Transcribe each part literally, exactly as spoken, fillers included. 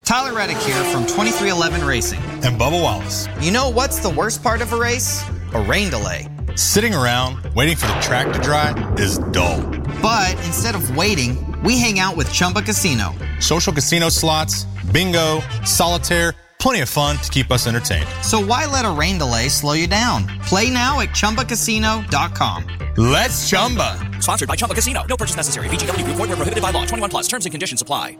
Tyler Reddick here from twenty-three eleven Racing. And Bubba Wallace. You know what's the worst part of a race? A rain delay. Sitting around, waiting for the track to dry is dull. But instead of waiting, we hang out with Chumba Casino. Social casino slots, bingo, solitaire, plenty of fun to keep us entertained. So why let a rain delay slow you down? Play now at Chumba Casino dot com. Let's Chumba. Sponsored by Chumba Casino. No purchase necessary. V G W. Void where prohibited by law. twenty-one plus. Terms and conditions apply.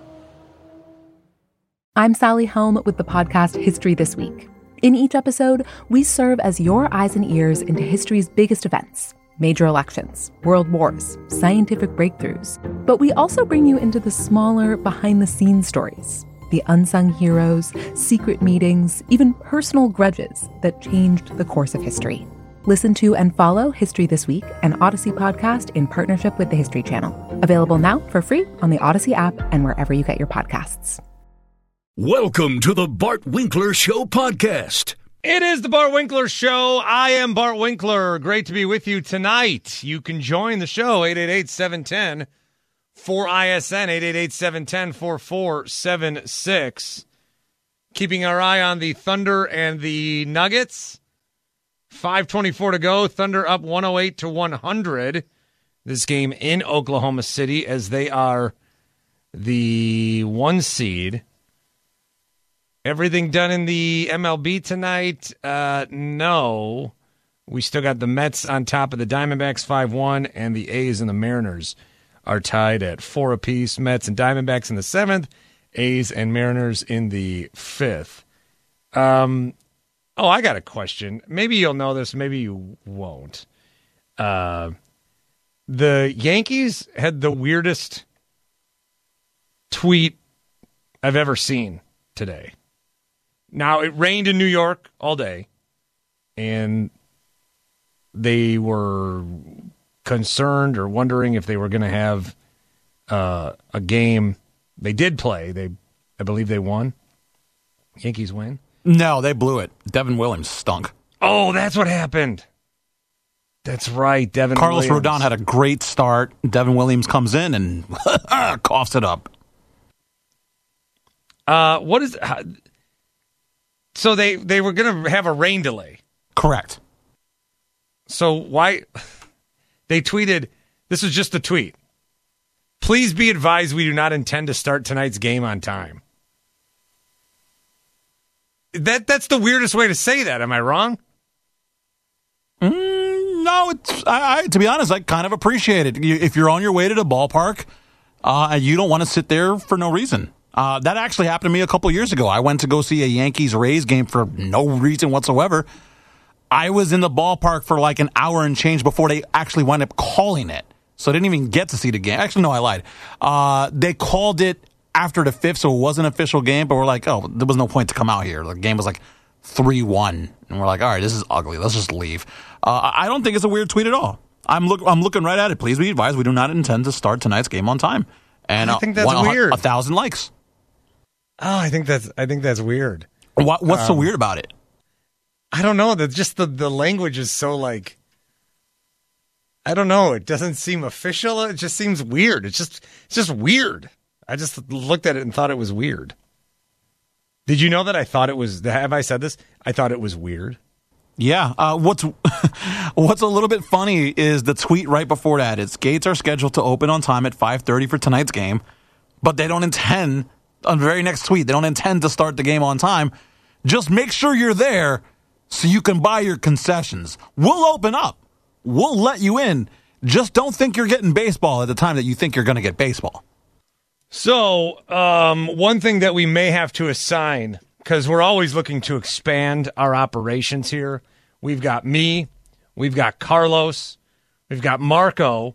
I'm Sally Helm with the podcast History This Week. In each episode, we serve as your eyes and ears into history's biggest events, major elections, world wars, scientific breakthroughs. But we also bring you into the smaller, behind-the-scenes stories, the unsung heroes, secret meetings, even personal grudges that changed the course of history. Listen to and follow History This Week, an Odyssey podcast in partnership with the History Channel. Available now for free on the Odyssey app and wherever you get your podcasts. Welcome to the Bart Winkler Show podcast. It is the Bart Winkler Show. I am Bart Winkler. Great to be with you tonight. You can join the show, eight eight eight, seven one zero, four I S N, eight eight eight, seven one zero, four four seven six. Keeping our eye on the Thunder and the Nuggets. five twenty-four to go. Thunder up one oh eight to one hundred. This game in Oklahoma City as they are the one seed. Everything done in the M L B tonight? Uh, no. We still got the Mets on top of the Diamondbacks five one, and the A's and the Mariners are tied at four apiece. Mets and Diamondbacks in the seventh, A's and Mariners in the fifth. Um, oh, I got a question. Maybe you'll know this, maybe you won't. Uh, the Yankees had the weirdest tweet I've ever seen today. Now, it rained in New York all day, and they were concerned or wondering if they were going to have uh, a game. They did play. They, I believe they won. Yankees win? No, they blew it. Devin Williams stunk. Oh, that's what happened. That's right, Devin Carlos Williams. Rodon had a great start. Devin Williams comes in and coughs it up. Uh, what is... How, So they, they were going to have a rain delay. Correct. So why... They tweeted... This was just a tweet. Please be advised we do not intend to start tonight's game on time. That That's the weirdest way to say that. Am I wrong? Mm, no, it's I, I, to be honest, I kind of appreciate it. You, if you're on your way to the ballpark uh, and you don't want to sit there for no reason. Uh, that actually happened to me a couple years ago. I went to go see a Yankees-Rays game for no reason whatsoever. I was in the ballpark for like an hour and change before they actually wound up calling it. So I didn't even get to see the game. Actually, no, I lied. Uh, they called it after the fifth, so it was an official game, but we're like, oh, there was no point to come out here. The game was like three one, and we're like, all right, this is ugly. Let's just leave. Uh, I don't think it's a weird tweet at all. I'm, look, I'm looking right at it. Please be advised, we do not intend to start tonight's game on time. And I think that's uh, one, weird. A, a thousand likes. Oh, I think that's I think that's weird. What, what's um, so weird about it? I don't know. That just the, the language is so like, I don't know. It doesn't seem official. It just seems weird. It's just it's just weird. I just looked at it and thought it was weird. Did you know that I thought it was? Have I said this? I thought it was weird. Yeah. Uh, what's what's a little bit funny is the tweet right before that. It's gates are scheduled to open on time at five thirty for tonight's game, but they don't intend. On the very next tweet, they don't intend to start the game on time. Just make sure you're there so you can buy your concessions. We'll open up. We'll let you in. Just don't think you're getting baseball at the time that you think you're going to get baseball. So, um, one thing that we may have to assign, because we're always looking to expand our operations here. We've got me. We've got Carlos. We've got Marco.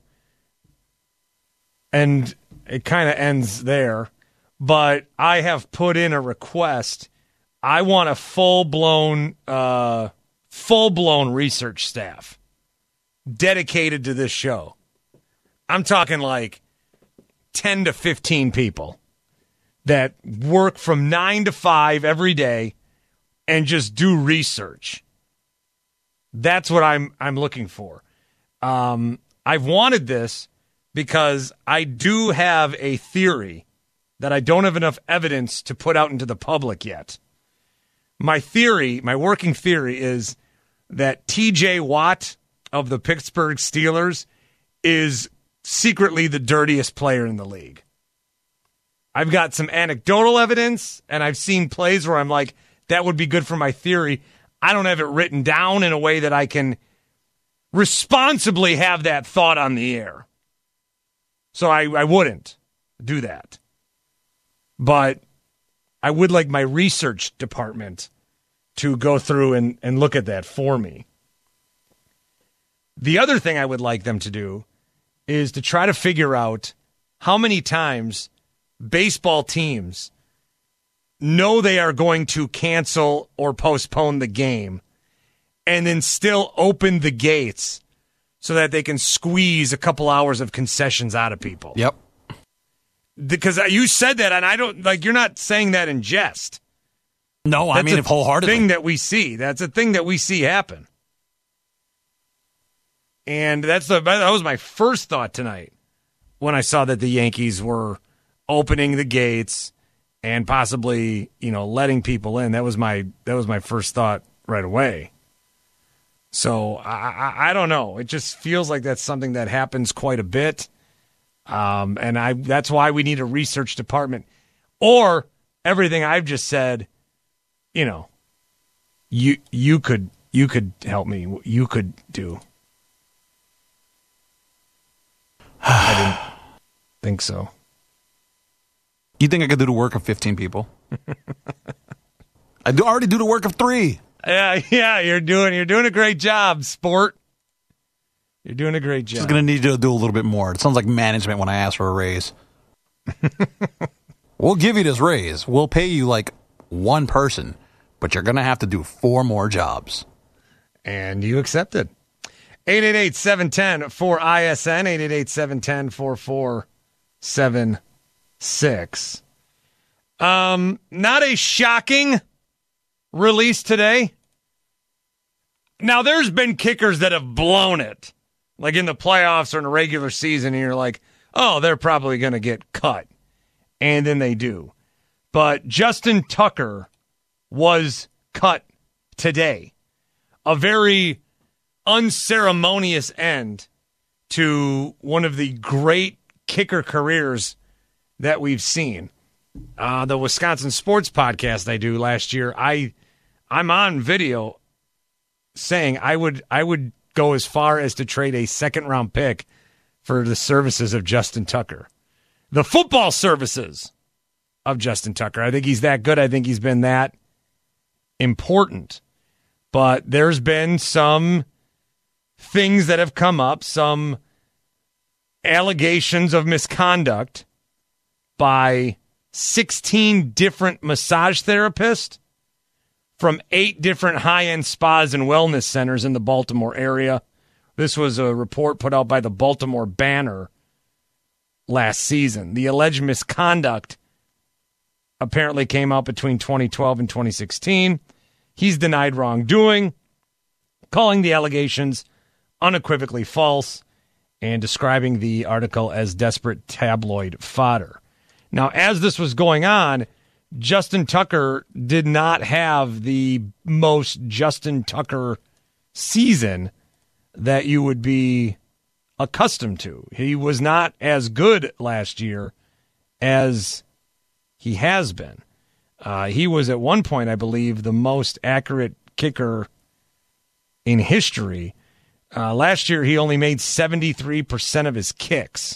And it kind of ends there. But I have put in a request. I want a full-blown, uh, full-blown research staff dedicated to this show. I'm talking like ten to fifteen people that work from nine to five every day and just do research. That's what I'm I'm looking for. Um, I've wanted this because I do have a theory that I don't have enough evidence to put out into the public yet. My theory, my working theory is that T J Watt of the Pittsburgh Steelers is secretly the dirtiest player in the league. I've got some anecdotal evidence, and I've seen plays where I'm like, that would be good for my theory. I don't have it written down in a way that I can responsibly have that thought on the air. So I, I wouldn't do that. But I would like my research department to go through and, and look at that for me. The other thing I would like them to do is to try to figure out how many times baseball teams know they are going to cancel or postpone the game and then still open the gates so that they can squeeze a couple hours of concessions out of people. Yep. Because you said that, and I don't, like, you're not saying that in jest. No, I That's mean a it wholeheartedly. thing that we see. That's a thing that we see happen. And that's the that was my first thought tonight when I saw that the Yankees were opening the gates and possibly, you know, letting people in. That was my that was my first thought right away. So I, I, I don't know. It just feels like that's something that happens quite a bit, um, and I that's why we need a research department. Or everything I've just said, you know, you you could you could help me. You could do. I didn't think so. You think I could do the work of fifteen people? I do already do the work of three. Yeah, yeah, you're doing you're doing a great job, sport. You're doing a great job. Just going to need to do a little bit more. It sounds like management when I ask for a raise. We'll give you this raise. We'll pay you like one person, but you're going to have to do four more jobs. And you accepted. eight eight eight, seven one zero, four I S N, eight eight eight, seven one zero, four four seven six. Um, not a shocking release today. Now, there's been kickers that have blown it, like in the playoffs or in a regular season, and you're like, oh, they're probably going to get cut. And then they do. But Justin Tucker was cut today. A very unceremonious end to one of the great kicker careers that we've seen. Uh, the Wisconsin Sports Podcast I do last year, I, I'm on video saying I would I would go as far as to trade a second round pick for the services of Justin Tucker. The football services of Justin Tucker. I think he's that good. I think he's been that important. But there's been some things that have come up, some allegations of misconduct by sixteen different massage therapists from eight different high-end spas and wellness centers in the Baltimore area. This was a report put out by the Baltimore Banner last season. The alleged misconduct apparently came out between twenty twelve and twenty sixteen. He's denied wrongdoing, calling the allegations unequivocally false and describing the article as desperate tabloid fodder. Now, as this was going on, Justin Tucker did not have the most Justin Tucker season that you would be accustomed to. He was not as good last year as he has been. Uh, he was at one point, I believe, the most accurate kicker in history. Uh, last year, he only made seventy-three percent of his kicks.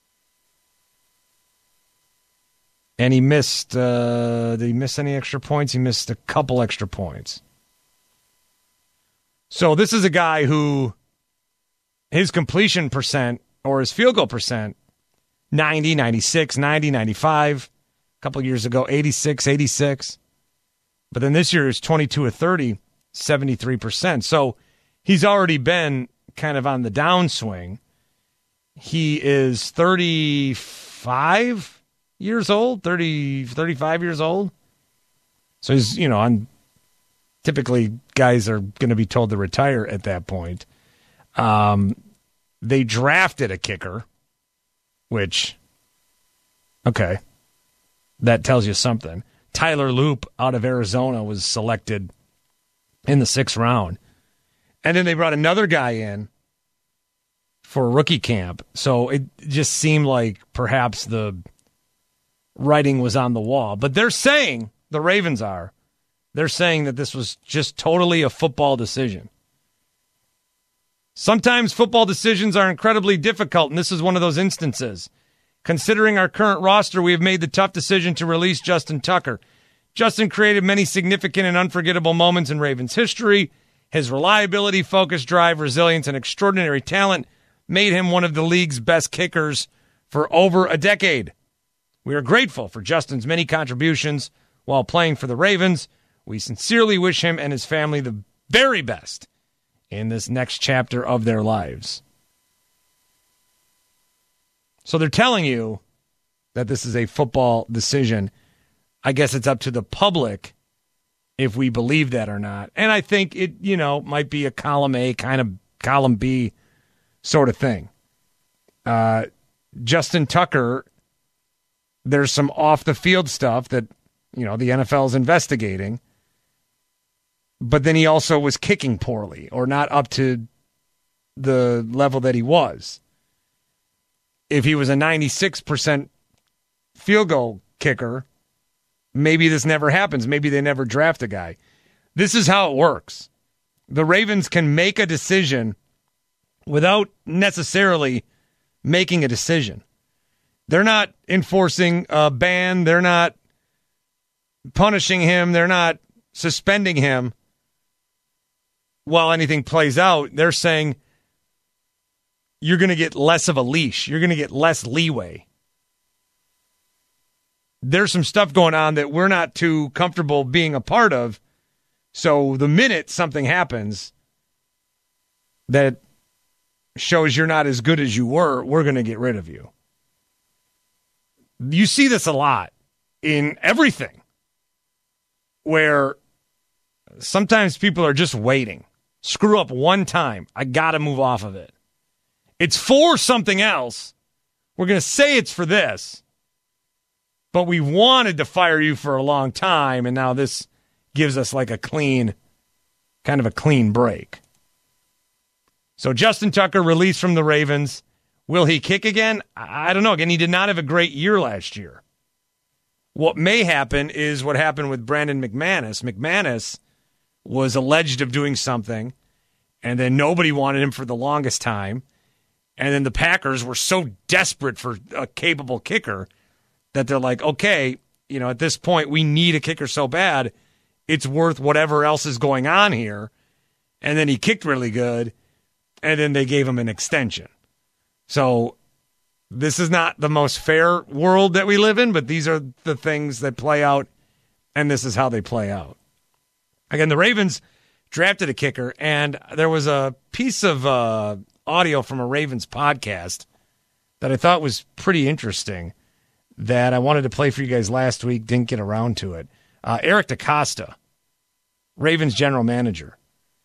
And he missed, uh, did he miss any extra points? He missed a couple extra points. So this is a guy who, his completion percent, or his field goal percent, ninety, ninety-six, ninety, ninety-five. A couple years ago, eighty-six, eighty-six. But then this year is twenty-two of thirty, seventy-three percent. So he's already been kind of on the downswing. He is thirty-five years old, thirty, thirty-five years old. So he's, you know, I'm typically guys are going to be told to retire at that point. Um, they drafted a kicker, which, okay. that tells you something. Tyler Loop out of Arizona was selected in the sixth round. And then they brought another guy in for rookie camp. So it just seemed like perhaps the writing was on the wall. But they're saying, the Ravens are, they're saying that this was just totally a football decision. Sometimes football decisions are incredibly difficult, and this is one of those instances. Considering our current roster, we have made the tough decision to release Justin Tucker. Justin created many significant and unforgettable moments in Ravens history. His reliability, focus, drive, resilience, and extraordinary talent made him one of the league's best kickers for over a decade. We are grateful for Justin's many contributions while playing for the Ravens. We sincerely wish him and his family the very best in this next chapter of their lives. So they're telling you that this is a football decision. I guess it's up to the public if we believe that or not. And I think it, you know, might be a column A, kind of column B sort of thing. Uh, Justin Tucker, there's some off-the-field stuff that, you know, the N F L is investigating. But then he also was kicking poorly or not up to the level that he was. If he was a ninety-six percent field goal kicker, maybe this never happens. Maybe they never draft a guy. This is how it works. The Ravens can make a decision without necessarily making a decision. They're not enforcing a ban. They're not punishing him. They're not suspending him while anything plays out. They're saying you're going to get less of a leash. You're going to get less leeway. There's some stuff going on that we're not too comfortable being a part of. So the minute something happens that shows you're not as good as you were, we're going to get rid of you. You see this a lot in everything, where sometimes people are just waiting. Screw up one time, I got to move off of it. It's for something else. We're going to say it's for this, but we wanted to fire you for a long time, and now this gives us like a clean, kind of a clean break. So Justin Tucker released from the Ravens. Will he kick again? I don't know. Again, he did not have a great year last year. What may happen is what happened with Brandon McManus. McManus was alleged of doing something, and then nobody wanted him for the longest time. And then the Packers were so desperate for a capable kicker that they're like, okay, you know, at this point, we need a kicker so bad, it's worth whatever else is going on here. And then he kicked really good, and then they gave him an extension. So this is not the most fair world that we live in, but these are the things that play out, and this is how they play out. Again, the Ravens drafted a kicker, and there was a piece of uh, audio from a Ravens podcast that I thought was pretty interesting that I wanted to play for you guys last week, didn't get around to it. Uh, Eric DeCosta, Ravens general manager.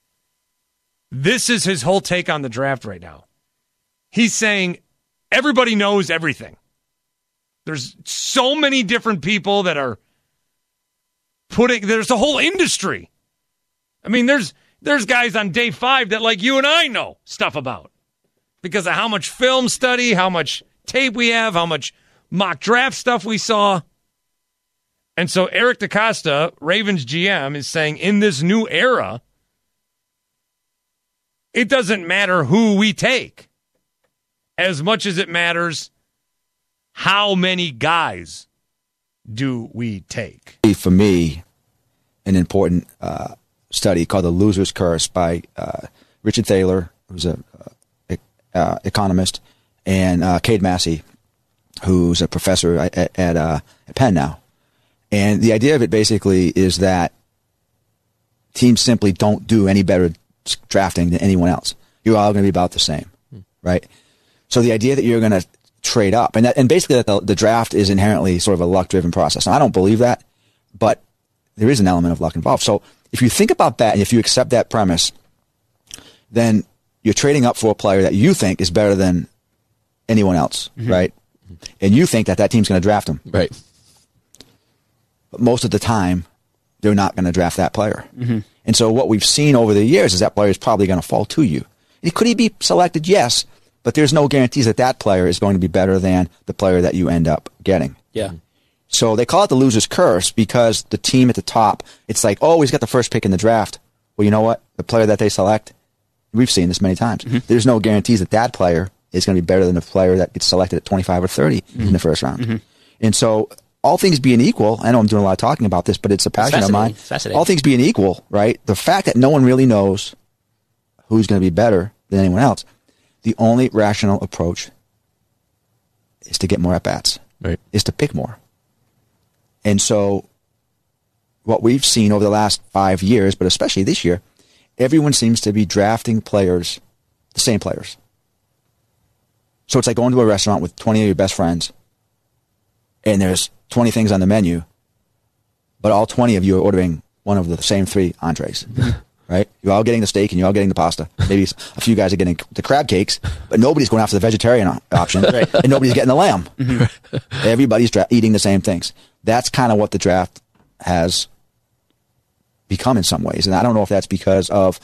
This is his whole take on the draft right now. He's saying everybody knows everything. There's so many different people that are putting, there's a whole industry. I mean, there's there's guys on day five that like you and I know stuff about because of how much film study, how much tape we have, how much mock draft stuff we saw. And so Eric DeCosta, Ravens G M, is saying in this new era, it doesn't matter who we take as much as it matters how many guys do we take. For me, an important uh, study called The Loser's Curse by uh, Richard Thaler, who's a uh, uh, economist, and uh, Cade Massey, who's a professor at, at, uh, at Penn now. And the idea of it basically is that teams simply don't do any better drafting than anyone else. You're all going to be about the same, right? So the idea that you're going to trade up, and that, and basically that the, the draft is inherently sort of a luck-driven process. Now, I don't believe that, but there is an element of luck involved. So if you think about that, and if you accept that premise, then you're trading up for a player that you think is better than anyone else, mm-hmm. right? And you think that that team's going to draft him. Right. but most of the time, they're not going to draft that player. Mm-hmm. And so what we've seen over the years is that player is probably going to fall to you. And could he be selected? Yes, but there's no guarantees that that player is going to be better than the player that you end up getting. Yeah. So they call it the loser's curse because the team at the top, it's like, oh, he's got the first pick in the draft. Well, you know what? The player that they select, we've seen this many times. Mm-hmm. There's no guarantees that that player is going to be better than the player that gets selected at twenty-five or thirty mm-hmm. in the first round. Mm-hmm. And so all things being equal, I know I'm doing a lot of talking about this, but it's a passion it's of mine. All things being equal, right? The fact that no one really knows who's going to be better than anyone else, the only rational approach is to get more at-bats, right. is to pick more. And so what we've seen over the last five years, but especially this year, everyone seems to be drafting players, the same players. So it's like going to a restaurant with twenty of your best friends, and there's twenty things on the menu, but all twenty of you are ordering one of the same three entrees, right? You're all getting the steak and you're all getting the pasta. Maybe a few guys are getting the crab cakes, but nobody's going after the vegetarian option, right. and nobody's getting the lamb. Mm-hmm. Everybody's dra- eating the same things. That's kind of what the draft has become in some ways. And I don't know if that's because of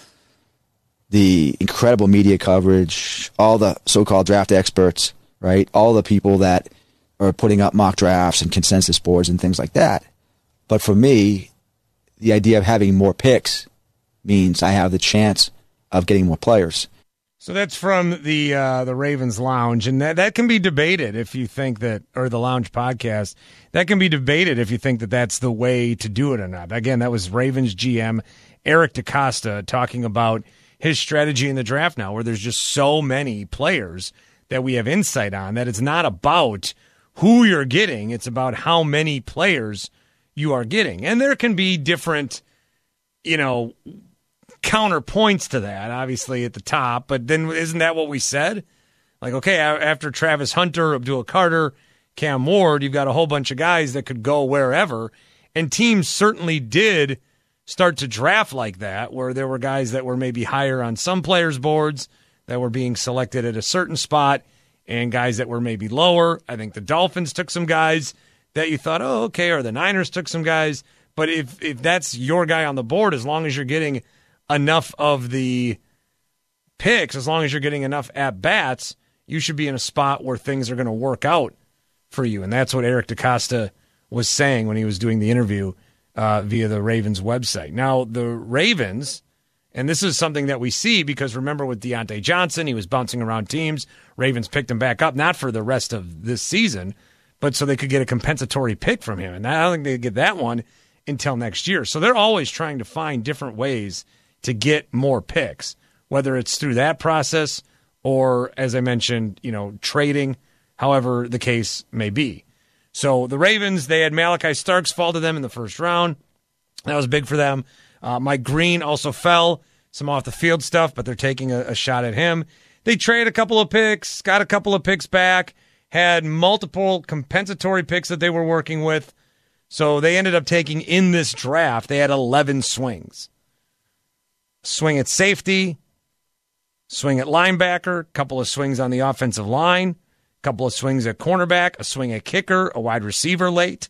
the incredible media coverage, all the so-called draft experts, right? All the people that are putting up mock drafts and consensus boards and things like that. But for me, the idea of having more picks means I have the chance of getting more players. So that's from the uh, the Ravens Lounge, and that, that can be debated if you think that, or the Lounge podcast, that can be debated if you think that that's the way to do it or not. Again, that was Ravens G M Eric DeCosta talking about his strategy in the draft now, where there's just so many players that we have insight on that it's not about who you're getting, it's about how many players you are getting. And there can be different, you know, counterpoints to that, obviously, at the top. But then isn't that what we said? Like, okay, after Travis Hunter, Abdul Carter, Cam Ward, you've got a whole bunch of guys that could go wherever. And teams certainly did start to draft like that, where there were guys that were maybe higher on some players' boards that were being selected at a certain spot and guys that were maybe lower. I think the Dolphins took some guys that you thought, oh, okay, or the Niners took some guys. But if if that's your guy on the board, as long as you're getting enough of the picks, as long as you're getting enough at-bats, you should be in a spot where things are going to work out for you. And that's what Eric DeCosta was saying when he was doing the interview uh, via the Ravens website. Now, the Ravens, and this is something that we see because remember with Deontay Johnson, he was bouncing around teams. Ravens picked him back up, not for the rest of this season, but so they could get a compensatory pick from him. And I don't think they get that one until next year. So they're always trying to find different ways to get more picks, whether it's through that process or, as I mentioned, you know, trading, however the case may be. So the Ravens, they had Malachi Starks fall to them in the first round. That was big for them. Uh, Mike Green also fell, some off-the-field stuff, but they're taking a, a shot at him. They traded a couple of picks, got a couple of picks back, had multiple compensatory picks that they were working with. So they ended up taking in this draft, they had eleven swings. Swing at safety, swing at linebacker, couple of swings on the offensive line, couple of swings at cornerback, a swing at kicker, a wide receiver late.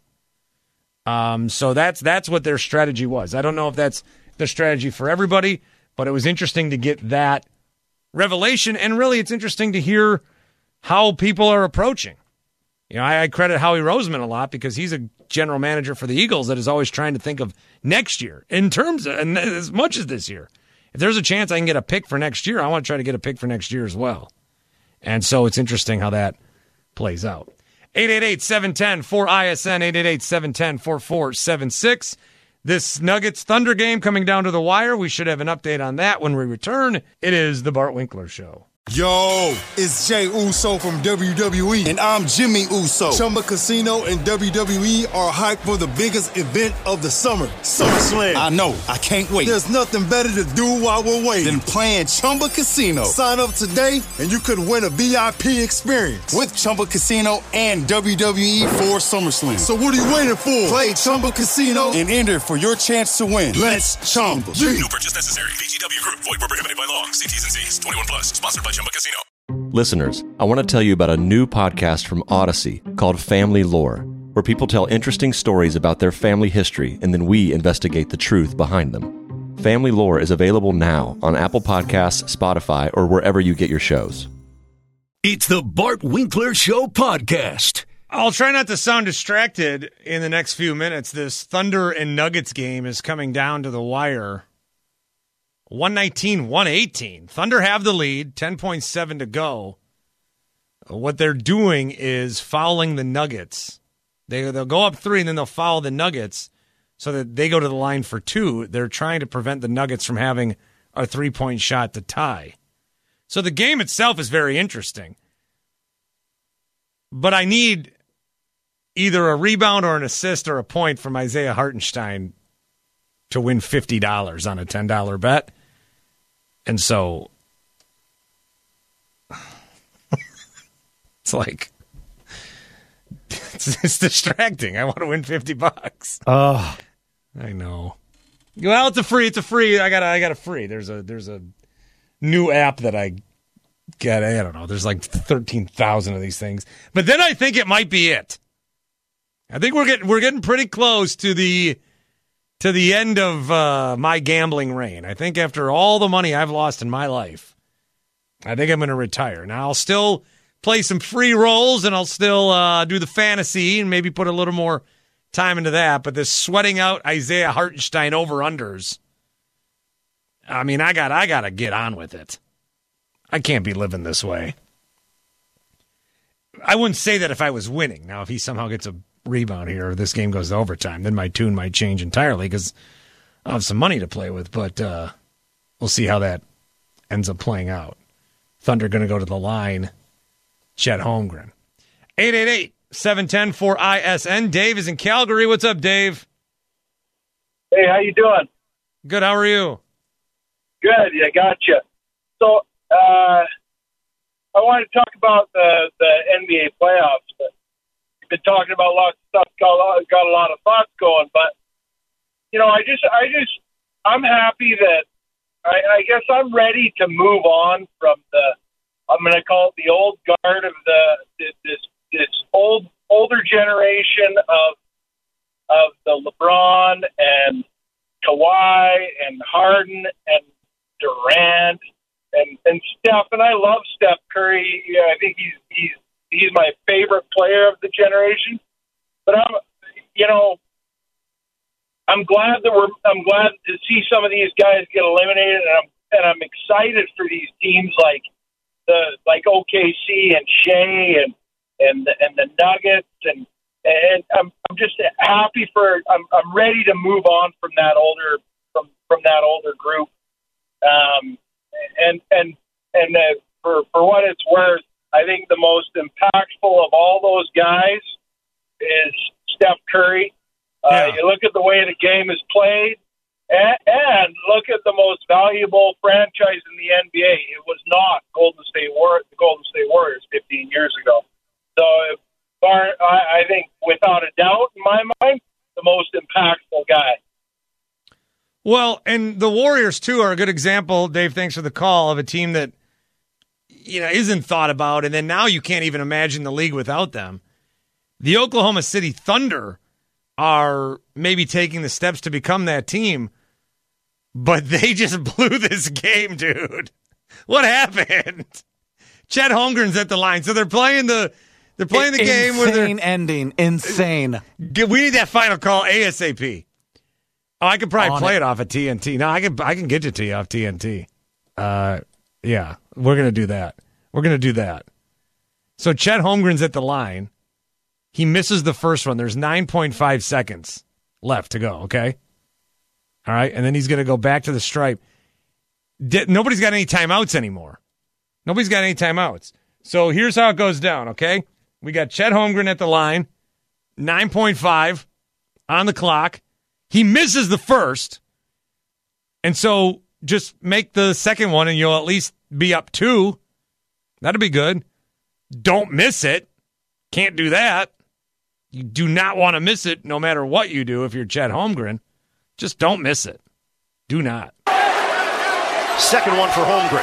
Um, so that's that's what their strategy was. I don't know if that's the strategy for everybody, but it was interesting to get that revelation. And really, it's interesting to hear how people are approaching. You know, I, I credit Howie Roseman a lot because he's a general manager for the Eagles that is always trying to think of next year in terms of, and as much as this year. If there's a chance I can get a pick for next year, I want to try to get a pick for next year as well. And so it's interesting how that plays out. eight eight eight, seven one zero, four I S N, eight eight eight, seven one zero, four four seven six. This Nuggets Thunder game coming down to the wire. We should have an update on that when we return. It is the Bart Winkler Show. Yo, it's Jay Uso from W W E. And I'm Jimmy Uso. Chumba Casino and W W E are hyped for the biggest event of the summer, SummerSlam. I know. I can't wait. There's nothing better to do while we're waiting than playing Chumba Casino. Sign up today and you could win a V I P experience with Chumba Casino and W W E for SummerSlam. So what are you waiting for? Play Chumba Casino and enter for your chance to win. Let's Chumba. No purchase necessary. V G W Group. Void where prohibited by law. See T's and C's. twenty-one plus. Sponsored by Chumba Casino. Listeners, I want to tell you about a new podcast from Odyssey called Family Lore. where people tell interesting stories about their family history and then we investigate the truth behind them. Family Lore is available now on Apple Podcasts, Spotify, or wherever you get your shows. It's the Bart Winkler Show podcast. I'll try not to sound distracted in the next few minutes. This Thunder and Nuggets game is coming down to the wire. one nineteen, one eighteen. Thunder have the lead, ten point seven to go. What they're doing is fouling the Nuggets. They, they'll go up three, and then they'll foul the Nuggets so that they go to the line for two. They're trying to prevent the Nuggets from having a three-point shot to tie. So the game itself is very interesting. But I need either a rebound or an assist or a point from Isaiah Hartenstein to win fifty dollars on a ten dollar bet. And so it's like, it's, it's distracting. I want to win fifty bucks. Oh, I know. Well, it's a free. It's a free. I got. I got a free. There's a. There's a new app that I get. I don't know. There's like thirteen thousand of these things. But then I think it might be it. I think we're getting we're getting pretty close to the to the end of uh, my gambling reign. I think after all the money I've lost in my life, I think I'm going to retire. Now I'll still play some free rolls and I'll still uh, do the fantasy and maybe put a little more time into that. But this sweating out Isaiah Hartenstein over unders, I mean, I got I got to get on with it. I can't be living this way. I wouldn't say that if I was winning. Now, if he somehow gets a rebound here or this game goes to overtime, then my tune might change entirely because I'll have some money to play with. But uh, we'll see how that ends up playing out. Thunder going to go to the line. Chet Holmgren. eight eight eight, seven one zero, four I S N. Dave is in Calgary. What's up, Dave? Hey, how you doing? Good. How are you? Good. Yeah, gotcha. So, uh, I want to talk about the, the N B A playoffs. We've been talking about lots of stuff, got a lot, got a lot of thoughts going, but, you know, I just, I just, I'm happy that, I, I guess I'm ready to move on from the, I'm going to call it the old guard of the, this, this old, older generation of, of the LeBron and Kawhi and Harden and Durant and, and Steph, and I love Steph Curry. Yeah, I think he's he's he's my favorite player of the generation. But I'm, you know, I'm glad that we're I'm glad to see some of these guys get eliminated, and I'm and I'm excited for these teams like the like O K C and Shea and and the, and the Nuggets and and I'm I'm just happy for I'm I'm ready to move on from that older from from that older group. Um, and and and uh, for for what it's worth, I think the most impactful of all those guys is Steph Curry. Uh, yeah. You look at the way the game is played, and, and look at the most valuable franchise in the N B A. It was not Golden State War the Golden State Warriors fifteen years ago. So, Bar, I, I think without a doubt, in my mind, the most impactful guy. Well, and the Warriors, too, are a good example, Dave, thanks for the call, of a team that, you know, isn't thought about, and then now you can't even imagine the league without them. The Oklahoma City Thunder are maybe taking the steps to become that team, but they just blew this game, dude. What happened? Chet Holmgren's at the line, so they're playing the they're playing the Insane game where they're ending. Insane. We need that final call ASAP. Oh, I could probably On play it. it off of T N T. No, I can I can get it to you off T N T. Uh, yeah, we're gonna do that. We're gonna do that. So Chet Holmgren's at the line. He misses the first one. There's nine point five seconds left to go. Okay, all right, and then he's gonna go back to the stripe. D- nobody's got any timeouts anymore. Nobody's got any timeouts. So here's how it goes down. Okay, we got Chet Holmgren at the line. nine point five on the clock. He misses the first, and so just make the second one, and you'll at least be up two. That'd be good. Don't miss it. Can't do that. You do not want to miss it no matter what you do if you're Chet Holmgren. Just don't miss it. Do not. Second one for Holmgren.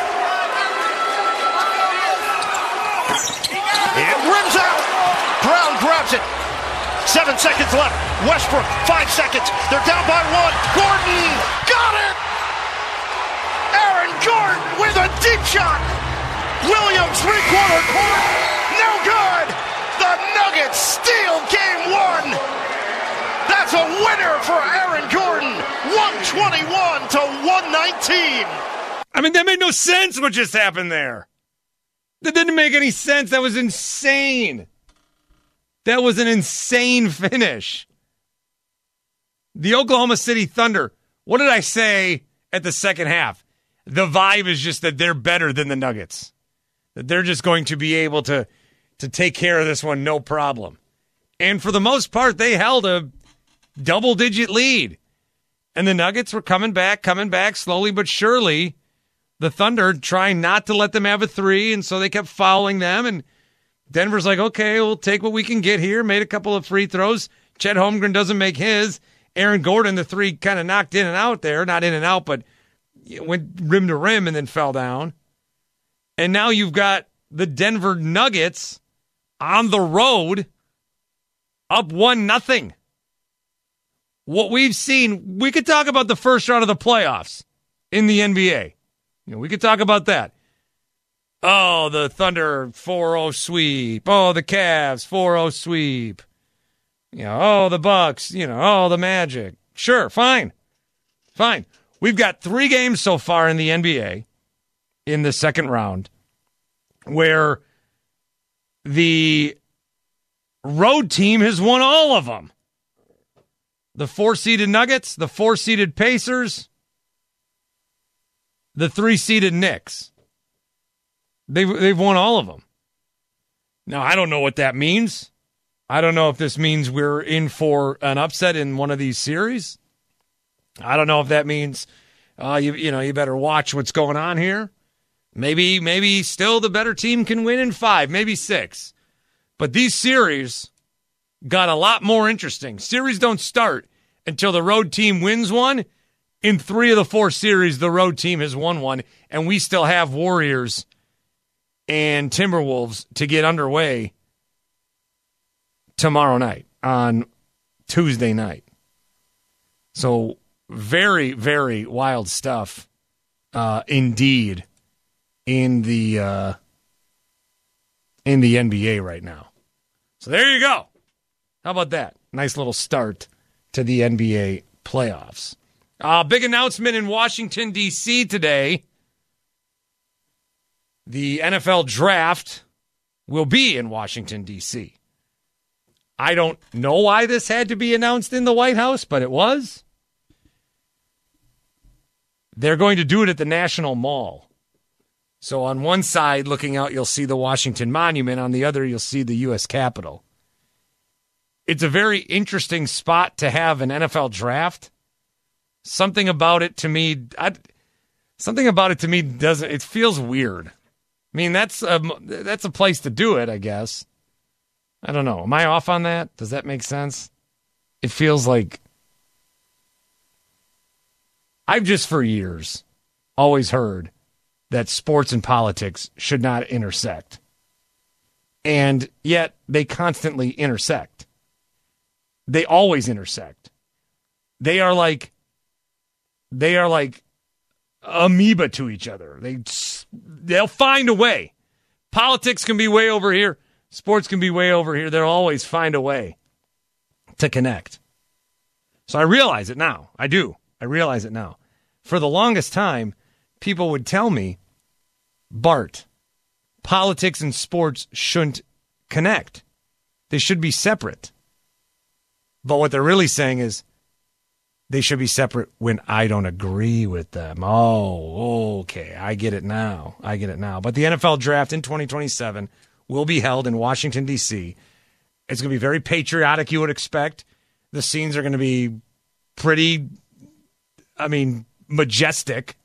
It rims out. Brown grabs it. Seven seconds left. Westbrook, five seconds. They're down by one. Gordon got it! Aaron Gordon with a deep shot. Williams, three-quarter court. No good. The Nuggets steal game one. That's a winner for Aaron Gordon. one twenty-one to one nineteen. I mean, that made no sense what just happened there. That didn't make any sense. That was insane. That was an insane finish. The Oklahoma City Thunder, what did I say at the second half? The vibe is just that they're better than the Nuggets. That they're just going to be able to, to take care of this one, no problem. And for the most part, they held a double-digit lead. And the Nuggets were coming back, coming back slowly but surely. The Thunder trying not to let them have a three, and so they kept fouling them, and Denver's like, okay, we'll take what we can get here. Made a couple of free throws. Chet Holmgren doesn't make his. Aaron Gordon, the three kind of knocked in and out there. Not in and out, but went rim to rim and then fell down. And now you've got the Denver Nuggets on the road up one nothing. What we've seen, we could talk about the first round of the playoffs in the N B A. You know, we could talk about that. Oh, the Thunder four oh sweep. Oh, the Cavs four oh sweep. You know, oh, the Bucks, you know, oh, the Magic. Sure, fine. Fine. We've got three games so far in the N B A in the second round where the road team has won all of them. The four-seeded Nuggets, the four-seeded Pacers, the three-seeded Knicks. They've, they've won all of them. Now, I don't know what that means. I don't know if this means we're in for an upset in one of these series. I don't know if that means, uh, you, you know, you better watch what's going on here. Maybe, maybe still the better team can win in five, maybe six. But these series got a lot more interesting. Series don't start until the road team wins one. In three of the four series, the road team has won one, and we still have Warriors and Timberwolves to get underway tomorrow night on Tuesday night. So very, very wild stuff uh, indeed in the uh, in the N B A right now. So there you go. How about that? Nice little start to the N B A playoffs. Uh, big announcement in Washington, D C today. The N F L draft will be in Washington, D C I don't know why this had to be announced in the White House, but it was. They're going to do it at the National Mall. So on one side, looking out, you'll see the Washington Monument. On the other, you'll see the U S Capitol. It's a very interesting spot to have an N F L draft. Something about it to me, I, something about it to me doesn't, it feels weird. I mean, that's a, that's a place to do it, I guess. I don't know. Am I off on that? Does that make sense? It feels like I've just for years always heard that sports and politics should not intersect. And yet they constantly intersect. They always intersect. They are like they are like amoeba to each other. They they'll find a way. Politics can be way over here. Sports can be way over here. They'll always find a way to connect. So I realize it now. I do. I realize it now. For the longest time, people would tell me, Bart, politics and sports shouldn't connect. They should be separate. But what they're really saying is they should be separate when I don't agree with them. Oh, okay. I get it now. I get it now. But the N F L draft in twenty twenty-seven will be held in Washington, D C It's going to be very patriotic, you would expect. The scenes are going to be pretty, I mean, majestic.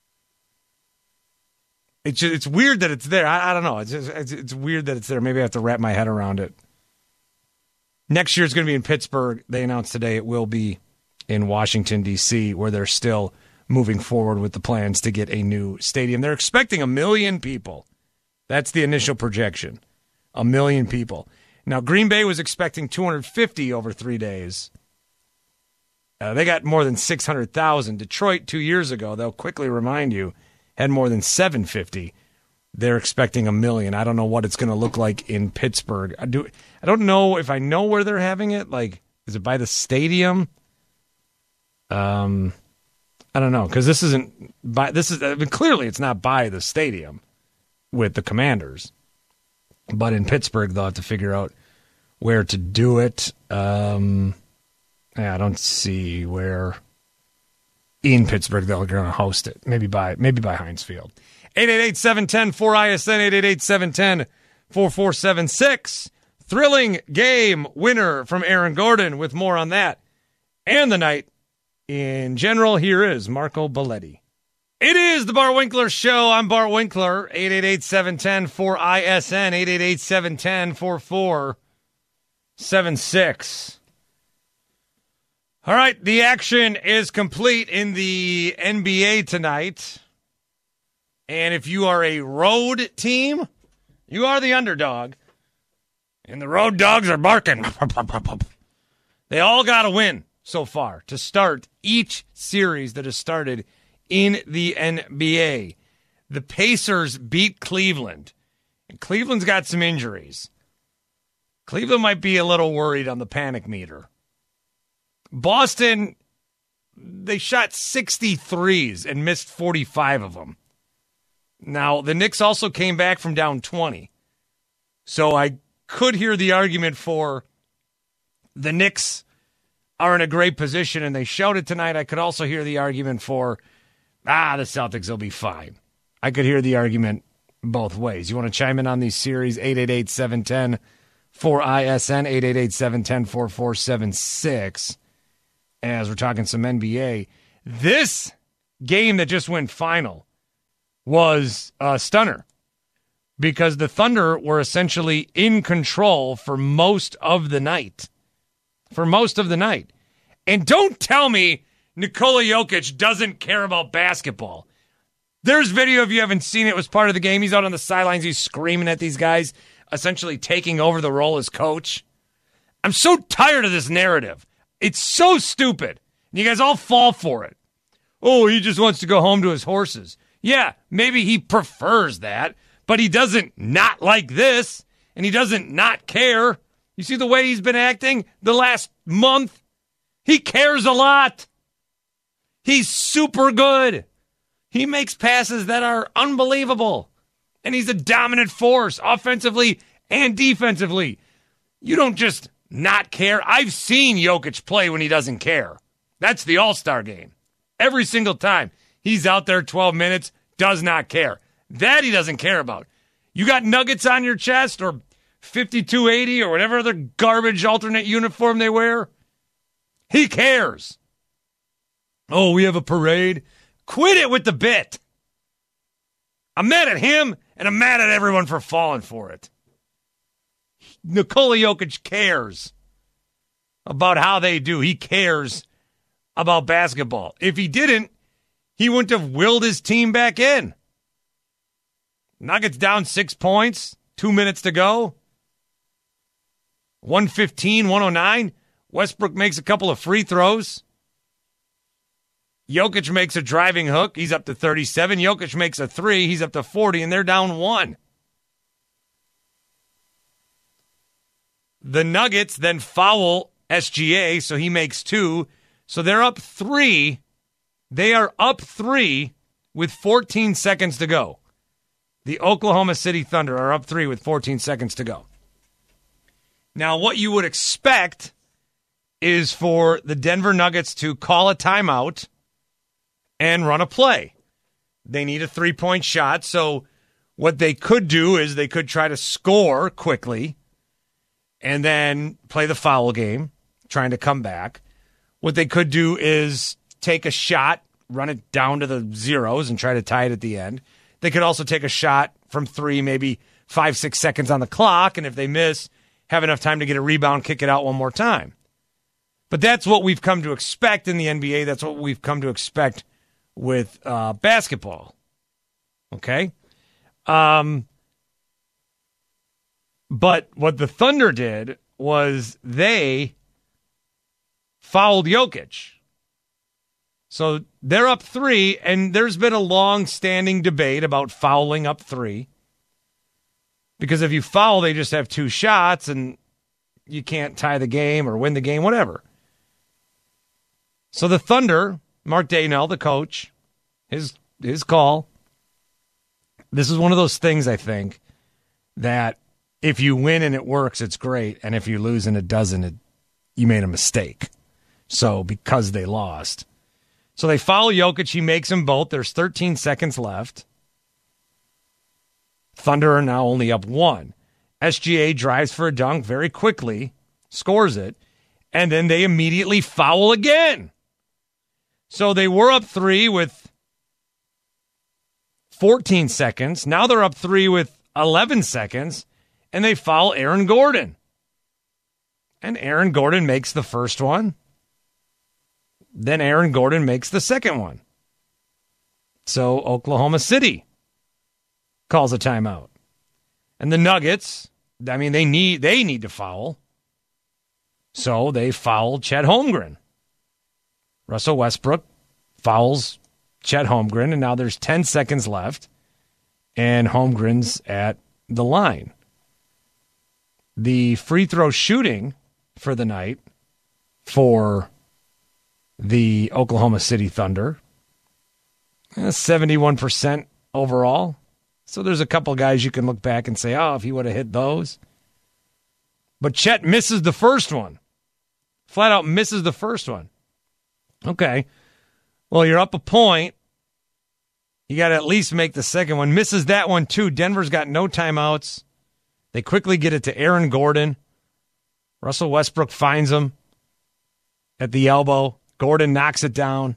It's just, it's weird that it's there. I, I don't know. It's, just, it's it's weird that it's there. Maybe I have to wrap my head around it. Next year it's going to be in Pittsburgh. They announced today it will be in Washington, D C, where they're still moving forward with the plans to get a new stadium. They're expecting a million people. That's the initial projection. A million people. Now, Green Bay was expecting two hundred fifty over three days. Uh, they got more than six hundred thousand. Detroit, two years ago, they'll quickly remind you, had more than seven hundred fifty. They're expecting a million. I don't know what it's going to look like in Pittsburgh. I do. I don't know if I know where they're having it. Like, is it by the stadium? Um, I don't know, because this isn't by. This is I mean, clearly it's not by the stadium with the Commanders, but in Pittsburgh they'll have to figure out where to do it. Um, yeah, I don't see where in Pittsburgh they're going to host it. Maybe by maybe by Heinz Field. eight eight eight, seven one zero, four I S N, eight eight eight, seven one zero, four four seven six. Thrilling game winner from Aaron Gordon. With more on that and the night in general, here is Marco Belletti. It is the Bart Winkler Show. I'm Bart Winkler. eight eight eight, seven one zero, four I S N, eight eight eight, seven one zero, four four seven six. All right, the action is complete in the N B A tonight. And if you are a road team, you are the underdog. And the road dogs are barking. They all got to win so far to start each series that has started in the N B A. The Pacers beat Cleveland. And Cleveland's got some injuries. Cleveland might be a little worried on the panic meter. Boston, they shot sixty threes and missed forty-five of them. Now, the Knicks also came back from down twenty. So I could hear the argument for the Knicks are in a great position and they showed it tonight. I could also hear the argument for, ah, the Celtics will be fine. I could hear the argument both ways. You want to chime in on these series? eight eight eight, seven one zero, four I S N, eight eight eight, seven one zero, four four seven six. As we're talking some N B A. This game that just went final was a stunner because the Thunder were essentially in control for most of the night. For most of the night. And don't tell me Nikola Jokic doesn't care about basketball. There's video, if you haven't seen it, it was part of the game. He's out on the sidelines. He's screaming at these guys, essentially taking over the role as coach. I'm so tired of this narrative. It's so stupid. You guys all fall for it. Oh, he just wants to go home to his horses. Yeah, maybe he prefers that, but he doesn't not like this, and he doesn't not care. You see the way he's been acting the last month? He cares a lot. He's super good. He makes passes that are unbelievable, and he's a dominant force offensively and defensively. You don't just not care. I've seen Jokic play when he doesn't care. That's the All-Star game. Every single time. He's out there twelve minutes, does not care. That he doesn't care about. You got Nuggets on your chest or fifty-two eighty or whatever other garbage alternate uniform they wear. He cares. Oh, we have a parade. Quit it with the bit. I'm mad at him, and I'm mad at everyone for falling for it. Nikola Jokic cares about how they do. He cares about basketball. If he didn't, he wouldn't have willed his team back in. Nuggets down six points, two minutes to go. one fifteen, one oh nine. Westbrook makes a couple of free throws. Jokic makes a driving hook. He's up to thirty-seven. Jokic makes a three. He's up to forty, and they're down one. The Nuggets then foul S G A, so he makes two. So they're up three. They are up three with fourteen seconds to go. The Oklahoma City Thunder are up three with fourteen seconds to go. Now, what you would expect is for the Denver Nuggets to call a timeout and run a play. They need a three-point shot, so what they could do is they could try to score quickly and then play the foul game, trying to come back. What they could do is take a shot, run it down to the zeros, and try to tie it at the end. They could also take a shot from three, maybe five, six seconds on the clock, and if they miss, have enough time to get a rebound, kick it out one more time. But that's what we've come to expect in the N B A. That's what we've come to expect with uh, basketball. Okay? Um, But what the Thunder did was they fouled Jokic. So they're up three, and there's been a long-standing debate about fouling up three. Because if you foul, they just have two shots, and you can't tie the game or win the game, whatever. So the Thunder, Mark Daynell, the coach, his his call. This is one of those things, I think, that if you win and it works, it's great. And if you lose and it doesn't, it, you made a mistake. So because they lost. So they foul Jokic. He makes them both. There's thirteen seconds left. Thunder are now only up one. S G A drives for a dunk very quickly, scores it, and then they immediately foul again. So they were up three with fourteen seconds. Now they're up three with eleven seconds, and they foul Aaron Gordon. And Aaron Gordon makes the first one. Then Aaron Gordon makes the second one. So Oklahoma City calls a timeout. And the Nuggets, I mean, they need they need to foul. So they foul Chet Holmgren. Russell Westbrook fouls Chet Holmgren, and now there's ten seconds left, and Holmgren's at the line. The free throw shooting for the night for the Oklahoma City Thunder, seventy-one percent overall. So there's a couple guys you can look back and say, oh, if he would have hit those. But Chet misses the first one. Flat out misses the first one. Okay. Well, you're up a point. You got to at least make the second one. Misses that one, too. Denver's got no timeouts. They quickly get it to Aaron Gordon. Russell Westbrook finds him at the elbow. Gordon knocks it down.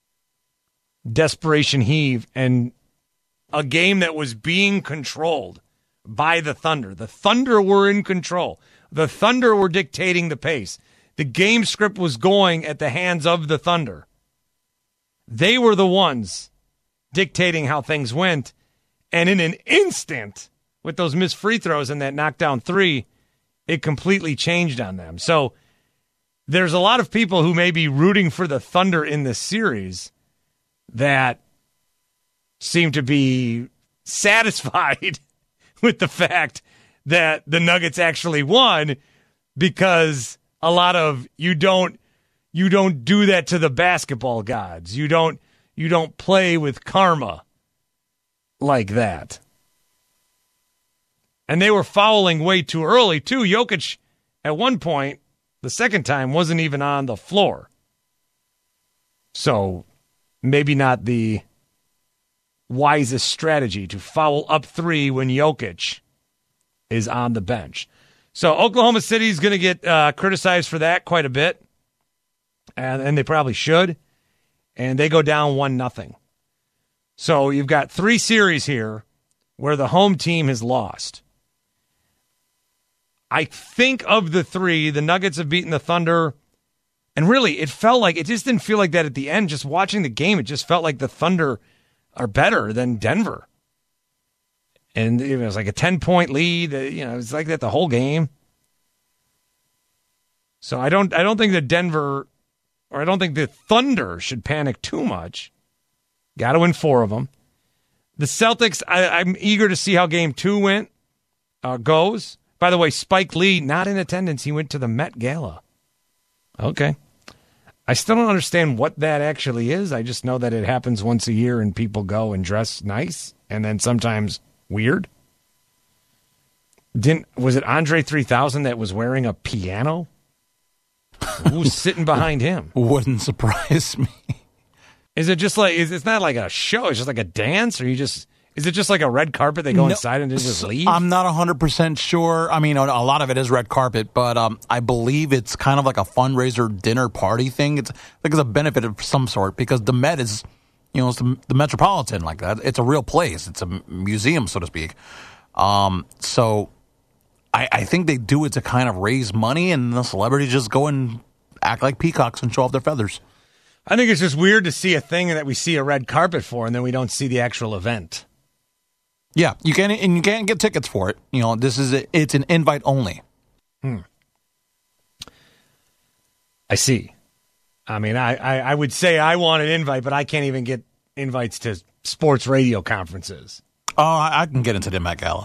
Desperation heave. And a game that was being controlled by the Thunder. The Thunder were in control. The Thunder were dictating the pace. The game script was going at the hands of the Thunder. They were the ones dictating how things went. And in an instant, with those missed free throws and that knockdown three, it completely changed on them. So there's a lot of people who may be rooting for the Thunder in this series that seem to be satisfied with the fact that the Nuggets actually won, because a lot of you don't you don't do that to the basketball gods. You don't you don't play with karma like that. And they were fouling way too early, too. Jokic, at one point, the second time, wasn't even on the floor. So maybe not the wisest strategy to foul up three when Jokic is on the bench. So Oklahoma City is going to get uh, criticized for that quite a bit, and, and they probably should. And they go down one nothing. So you've got three series here where the home team has lost. I think of the three, the Nuggets have beaten the Thunder, and really it felt like, it just didn't feel like that at the end. Just watching the game, it just felt like the Thunder are better than Denver. And it was like a ten-point lead. You know, it was like that the whole game. So I don't I don't think that Denver, or I don't think the Thunder should panic too much. Got to win four of them. The Celtics, I, I'm eager to see how game two went, uh, goes. By the way, Spike Lee, not in attendance. He went to the Met Gala. Okay. I still don't understand what that actually is. I just know that it happens once a year and people go and dress nice and then sometimes weird. Didn't was it Andre three thousand that was wearing a piano? Who's sitting behind him? Wouldn't surprise me. Is it just like, is it's not like a show, it's just like a dance, or you just, is it just like a red carpet? They go no, inside and just leave? I'm not one hundred percent sure. I mean, a lot of it is red carpet, but um, I believe it's kind of like a fundraiser dinner party thing. It's like it's a benefit of some sort, because the Met is, you know, it's the, the Metropolitan like that. It's a real place. It's a museum, so to speak. Um, so I, I think they do it to kind of raise money, and the celebrities just go and act like peacocks and show off their feathers. I think it's just weird to see a thing that we see a red carpet for, and then we don't see the actual event. Yeah, you can, and you can't get tickets for it. You know, this is a, it's an invite only. Hmm. I see. I mean, I, I, I would say I want an invite, but I can't even get invites to sports radio conferences. Oh, I, I can get into the Met Gala.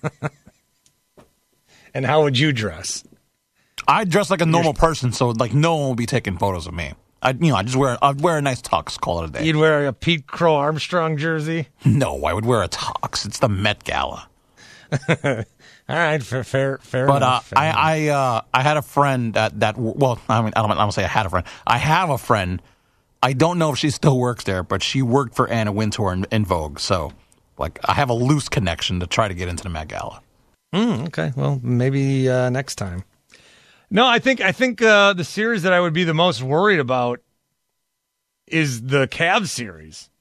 And how would you dress? I dress like a normal person, so like no one will be taking photos of me. I, you know, I just wear I'd wear a nice tux, call it a day. You'd wear a Pete Crow Armstrong jersey? No, I would wear a tux. It's the Met Gala. All right, fair, fair, fair but enough. But uh, I, I, uh, I had a friend that that well, I mean, I don't, I don't say I had a friend. I have a friend. I don't know if she still works there, but she worked for Anna Wintour in, in Vogue. So, like, I have a loose connection to try to get into the Met Gala. Mm, okay, well, maybe uh, next time. No, I think I think uh, the series that I would be the most worried about is the Cavs series.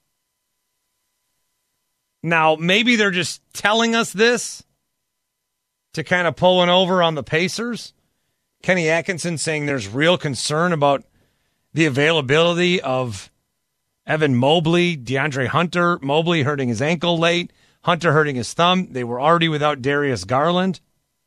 Now, maybe they're just telling us this to kind of pull one over on the Pacers. Kenny Atkinson saying there's real concern about the availability of Evan Mobley, DeAndre Hunter. Mobley hurting his ankle late, Hunter hurting his thumb. They were already without Darius Garland.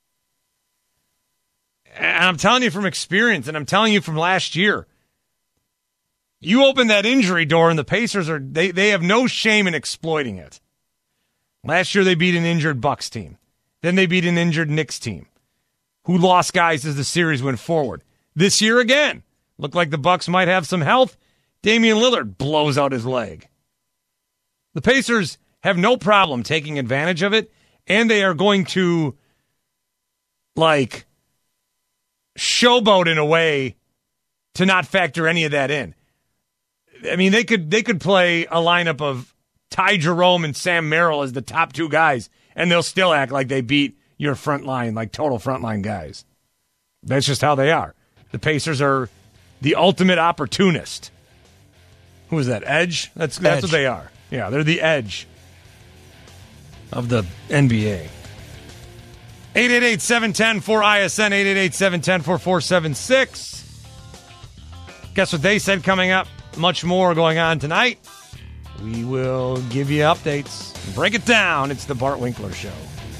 And I'm telling you from experience, and I'm telling you from last year, you open that injury door and the Pacers are they, they have no shame in exploiting it. Last year they beat an injured Bucks team. Then they beat an injured Knicks team who lost guys as the series went forward. This year again, looked like the Bucks might have some health. Damian Lillard blows out his leg. The Pacers have no problem taking advantage of it, and they are going to, like, showboat in a way to not factor any of that in. I mean, they could they could play a lineup of Ty Jerome and Sam Merrill as the top two guys, and they'll still act like they beat your front line, like total front line guys. That's just how they are. The Pacers are the ultimate opportunist. Who is that, Edge? That's that's Edge. what they are. Yeah, they're the Edge of the N B A. eight eight eight, seven one zero, four I S N, eight eight eight, seven one zero, four four seven six. Guess what they said coming up? Much more going on tonight. We will give you updates. Break it down. It's the Bart Winkler Show.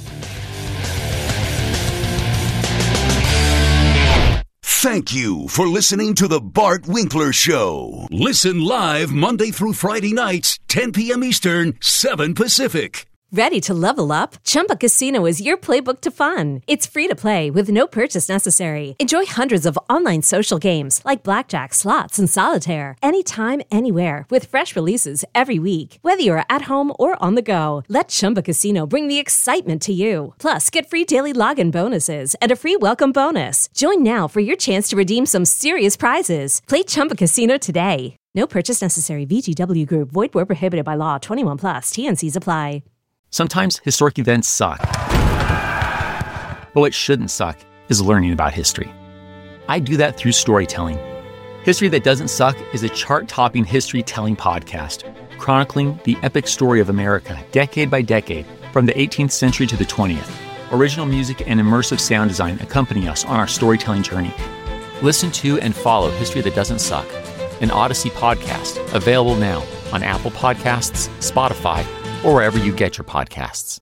Thank you for listening to the Bart Winkler Show. Listen live Monday through Friday nights, ten p.m. Eastern, seven Pacific. Ready to level up? Chumba Casino is your playbook to fun. It's free to play with no purchase necessary. Enjoy hundreds of online social games like blackjack, slots, and solitaire anytime, anywhere with fresh releases every week. Whether you're at home or on the go, let Chumba Casino bring the excitement to you. Plus, get free daily login bonuses and a free welcome bonus. Join now for your chance to redeem some serious prizes. Play Chumba Casino today. No purchase necessary. V G W Group. Void where prohibited by law. twenty-one plus. T N Cs apply. Sometimes historic events suck. But what shouldn't suck is learning about history. I do that through storytelling. History That Doesn't Suck is a chart-topping history-telling podcast chronicling the epic story of America decade by decade from the eighteenth century to the twentieth. Original music and immersive sound design accompany us on our storytelling journey. Listen to and follow History That Doesn't Suck, an Odyssey podcast available now on Apple Podcasts, Spotify, or wherever you get your podcasts.